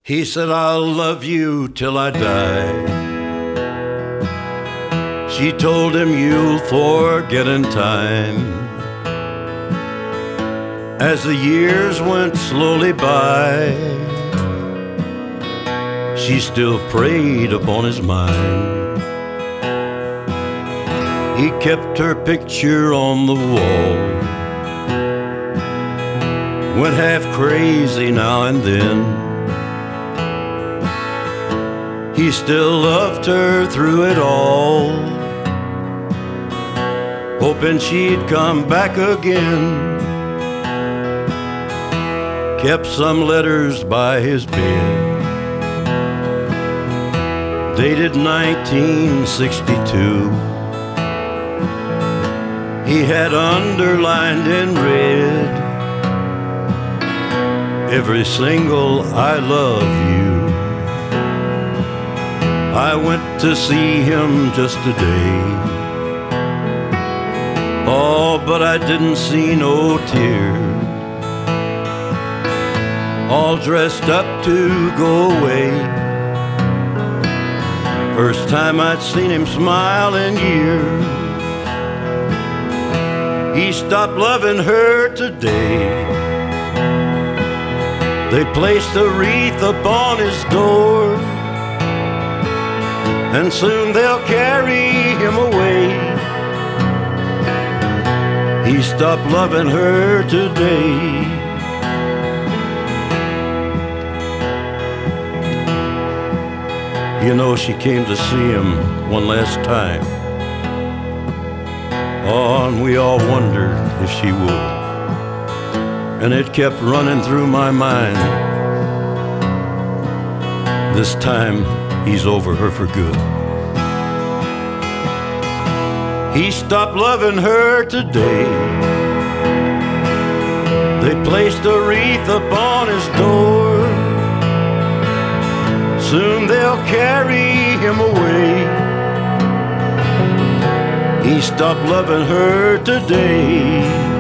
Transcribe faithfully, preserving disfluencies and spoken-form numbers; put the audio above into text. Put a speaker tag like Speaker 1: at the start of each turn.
Speaker 1: He said, I'll love you till I die. She told him, you'll forget in time. As the years went slowly by, she still preyed upon his mind. He kept her picture on the wall, went half crazy now and then. He still loved her through it all, hoping she'd come back again. Kept some letters by his bed, dated nineteen sixty-two. He had underlined in red every single I love you. I went to see him just today. Oh, but I didn't see no tears, all dressed up to go away. First time I'd seen him smile in years. He stopped loving her today. They placed a wreath upon his door, and soon they'll carry him away. He stopped loving her today. You know, she came to see him one last time. Oh, and we all wondered if she would, and it kept running through my mind. This time he's over her for good. He stopped loving her today. They placed a wreath upon his door. Soon they'll carry him away. He stopped loving her today.